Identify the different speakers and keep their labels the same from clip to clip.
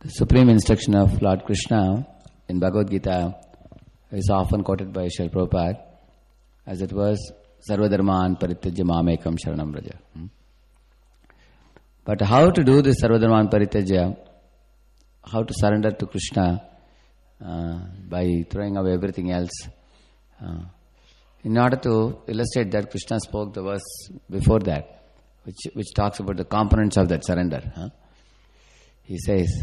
Speaker 1: supreme instruction of Lord Krishna in Bhagavad Gita is often quoted by Srila Prabhupada as it was Sarvadharman Parityajya Mamekam Sharanam Vraja. But how to do this Sarvadharman Parityajya, how to surrender to Krishna by throwing away everything else? In order to illustrate that, Krishna spoke the verse before that, which talks about the components of that surrender. He says,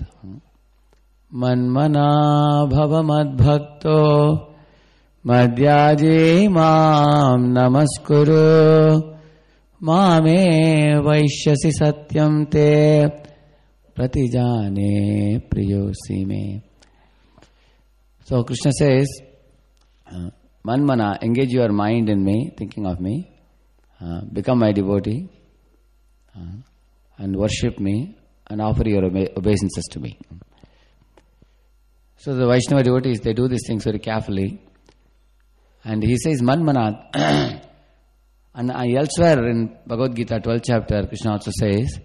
Speaker 1: Manmana bhava madbhakto madhyaji mam namaskuru mame vaishyasi satyam te pratijane priyosi me. So Krishna says, Manmana, engage your mind in me, thinking of me, become my devotee, and worship me, and offer your obeisances to me. So the Vaishnava devotees, they do these things very carefully. And he says, Manmana. And elsewhere in Bhagavad Gita, 12th chapter, Krishna also says,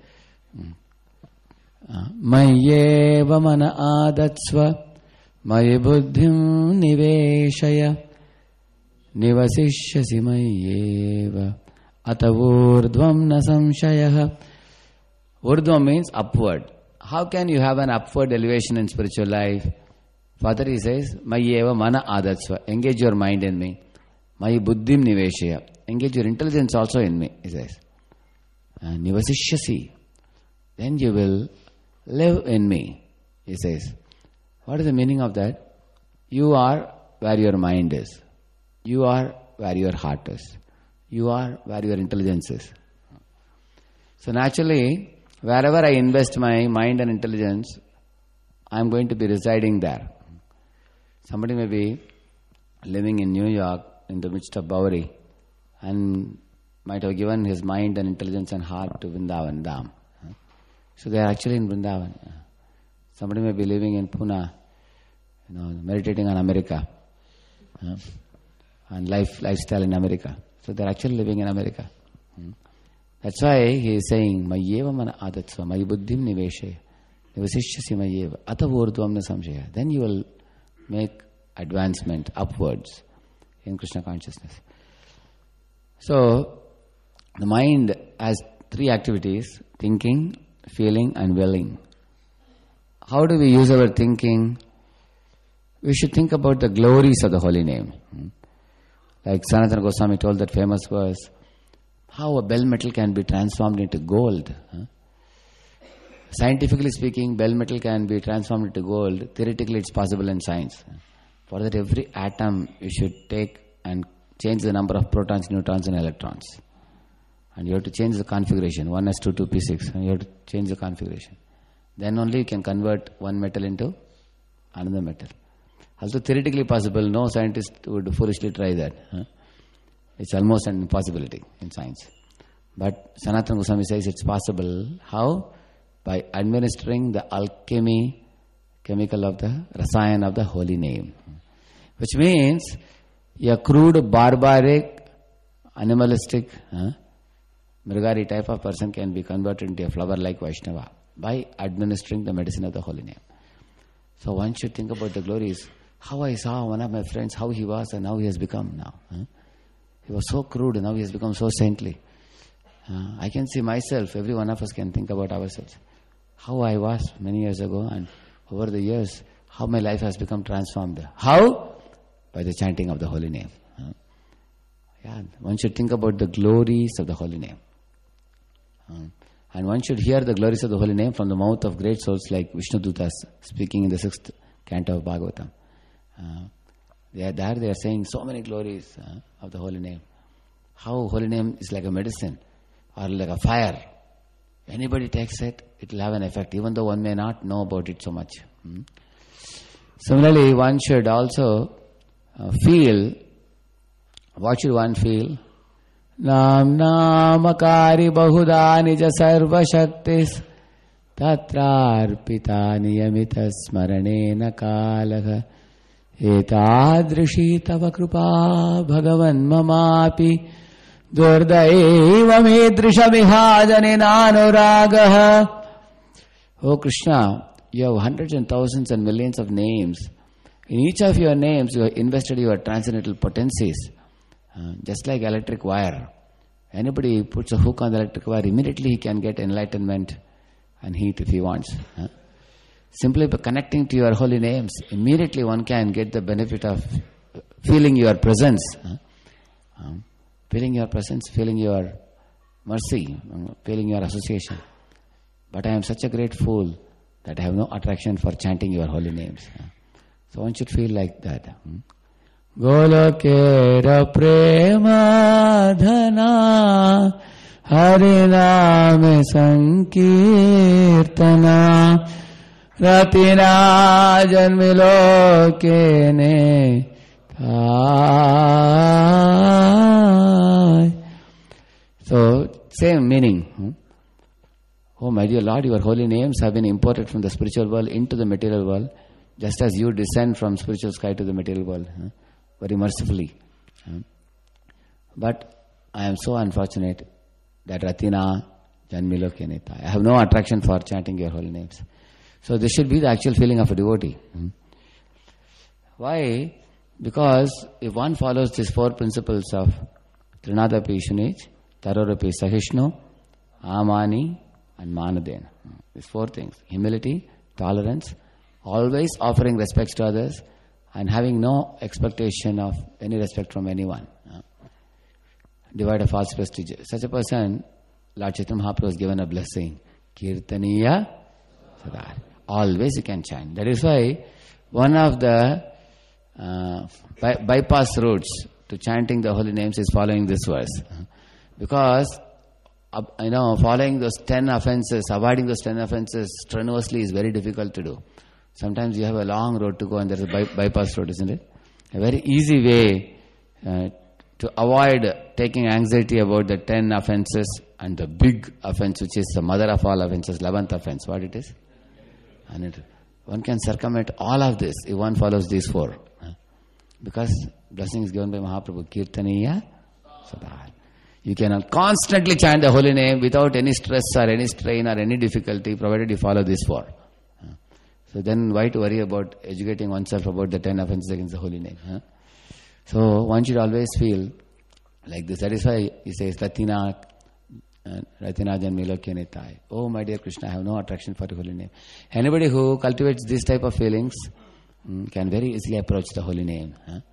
Speaker 1: Mayyeva mana adatsva, mayi buddhim niveshaya, nivasishyasi mayyeva, atavurdvam na samshayah. Urdhva means upward. How can you have an upward elevation in spiritual life? Further he says, Mayyeva mana adatsva. Engage your mind in me. Mayi buddhim niveshaya. Engage your intelligence also in me, he says. Nivasishyasi. Then you will live in me, he says. What is the meaning of that? You are where your mind is. You are where your heart is. You are where your intelligence is. So naturally, wherever I invest my mind and intelligence, I am going to be residing there. Somebody may be living in New York in the midst of Bowery and might have given his mind and intelligence and heart to Vrindavan Dham. So they are actually in Vrindavan. Somebody may be living in Pune, meditating on America and lifestyle in America. So they are actually living in America. That's why he is saying, Mayyeva mana adatsva, mayi buddhim niveshaya, nivasishyasi mayyeva, atavurdvam na samshaya. Then you will make advancement upwards in Krishna consciousness. So, the mind has three activities: thinking, feeling and willing. How do we use our thinking? We should think about the glories of the holy name. Like Sanatana Goswami told that famous verse, how a bell metal can be transformed into gold. Scientifically speaking, bell metal can be transformed into gold. Theoretically, it's possible in science. For that, every atom you should take and change the number of protons, neutrons and electrons. And you have to change the configuration, 1s2, 2p6, and you have to change the configuration. Then only you can convert one metal into another metal. Also theoretically possible, no scientist would foolishly try that. It's almost an impossibility in science. But Sanatana Goswami says it's possible. How? By administering the alchemy, chemical of the rasayan of the holy name. Which means a crude, barbaric, animalistic, Mrigari type of person can be converted into a flower like Vaishnava by administering the medicine of the holy name. So one should think about the glories. How I saw one of my friends, how he was and how he has become now. He was so crude and now he has become so saintly. I can see myself, every one of us can think about ourselves. How I was many years ago and over the years, how my life has become transformed. How? By the chanting of the holy name. One should think about the glories of the holy name. And one should hear the glories of the holy name from the mouth of great souls like Vishnu Dutas speaking in the 6th canto of Bhagavatam. They are saying so many glories of the holy name. How holy name is like a medicine or like a fire. Anybody takes it, it will have an effect, even though one may not know about it so much. Similarly, one should also feel. What should one feel? Nam namakari bahuda nija sarva shaktis tatrarpita niyamita smaranena kalaha etadrishi tava krupa bhagavan mamapi durdaiva medrisha vihajane nanuragaha. Oh Krishna, you have hundreds and thousands and millions of names. In each of your names, you have invested your transcendental potencies. Just like electric wire. Anybody puts a hook on the electric wire, immediately he can get enlightenment and heat if he wants. Simply by connecting to your holy names, immediately one can get the benefit of feeling your presence. Feeling your presence, feeling your mercy, feeling your association. But I am such a great fool that I have no attraction for chanting your holy names. So one should feel like that. Golokera prema dhana hariname sankirtana ratina janmilokene thai. So, same meaning. Oh my dear Lord, your holy names have been imported from the spiritual world into the material world, just as you descend from spiritual sky to the material world, very mercifully. But I am so unfortunate that Ratina Janmilo Kenita. I have no attraction for chanting your holy names. So this should be the actual feeling of a devotee. Why? Because if one follows these four principles of Trinadapi Shunij, Tarorapi Sahishnu, Amani, and Manadena. These four things. Humility, tolerance, always offering respects to others, and having no expectation of any respect from anyone. Divide a false prestige. Such a person, Lord Chaitanya Mahaprabhu was given a blessing. Kirtaniya Sadar. Always you can chant. That is why one of the bypass routes to chanting the holy names is following this verse. Because following those 10 offenses, avoiding those 10 offenses strenuously is very difficult to do. Sometimes you have a long road to go and there is a bypass road, isn't it? A very easy way to avoid taking anxiety about the 10 offenses and the big offense, which is the mother of all offenses, 11th offense. What it is? And one can circumvent all of this if one follows these four. Because blessing is given by Mahaprabhu. Kirtaniya Sadar. You can constantly chant the holy name without any stress or any strain or any difficulty, provided you follow these four. So then why to worry about educating oneself about the 10 offenses against the holy name? So one should always feel like this. That is why he says, Ratina Janmilokyanetai. Oh my dear Krishna, I have no attraction for the holy name. Anybody who cultivates this type of feelings can very easily approach the holy name.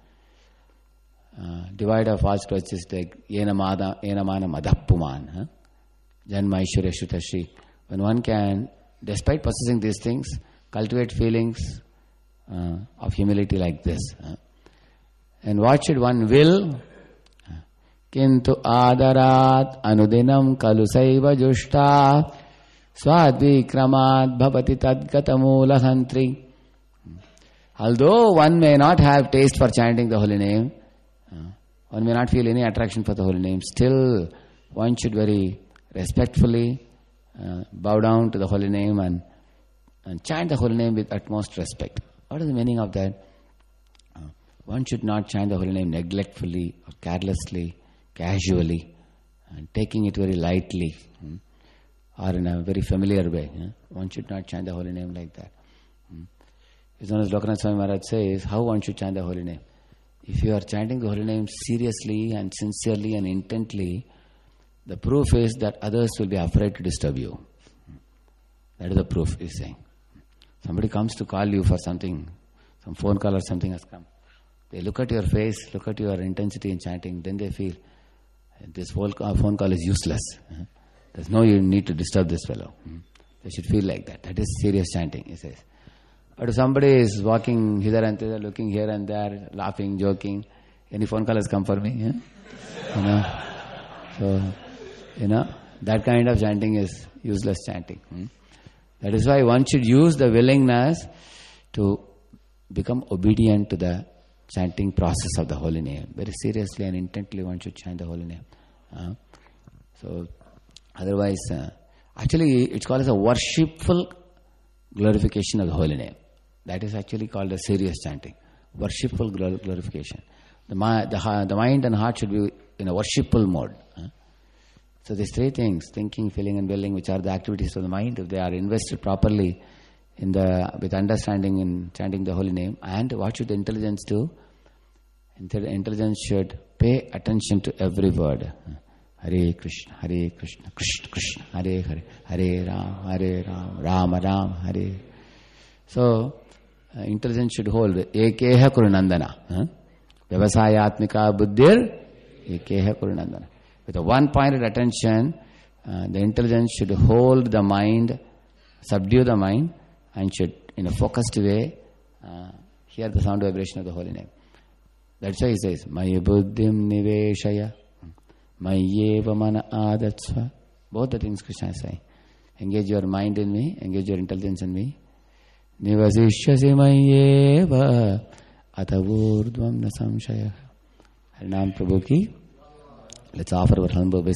Speaker 1: Divide of false prejudice like Yenamana Madappuman. Janma Ishwarya Shrutashri. When one can, despite possessing these things, cultivate feelings of humility like this. And what should one will? Kintu adarat anudinam kalusaiva jushta swadvikramat bhavati tadgatamula hantri. Although one may not have taste for chanting the holy name, one may not feel any attraction for the holy name, still one should very respectfully bow down to the holy name and chant the holy name with utmost respect. What is the meaning of that? One should not chant the holy name neglectfully or carelessly, casually, and taking it very lightly or in a very familiar way. One should not chant the holy name like that. As known as Lokanath Swami Maharaj says, how one should chant the holy name. If you are chanting the holy name seriously and sincerely and intently, the proof is that others will be afraid to disturb you. That is the proof, he's saying. Somebody comes to call you for something, some phone call or something has come. They look at your face, look at your intensity in chanting, then they feel this phone call is useless. There's no need to disturb this fellow. They should feel like that. That is serious chanting, he says. But if somebody is walking hither and thither, looking here and there, laughing, joking, any phone call has come for me. So, that kind of chanting is useless chanting. That is why one should use the willingness to become obedient to the chanting process of the holy name. Very seriously and intently one should chant the holy name. So, otherwise, actually it's called as a worshipful glorification of the holy name. That is actually called a serious chanting. Worshipful glorification. The mind and heart should be in a worshipful mode. So these three things, thinking, feeling and willing, which are the activities of the mind, if they are invested properly with understanding in chanting the holy name. And what should the intelligence do? Intelligence should pay attention to every word. Hare Krishna, Krishna Krishna, Hare Hare, Hare Ram, Rama Ram, Hare. So, intelligence should hold Ekeha Kurunandana. Vyavasayatmika buddhir Ekeha Kurunandana. With a one-pointed attention, the intelligence should hold the mind, subdue the mind, and should, in a focused way, hear the sound vibration of the holy name. That's why he says, Maya buddhim niveshaya, Mayeva mana adatsva. Both the things Krishna is saying. Engage your mind in me, engage your intelligence in me. Nivasishyasi mayeva atavurdvam na samshaya. Harinam Prabhu ki. Let's offer our humble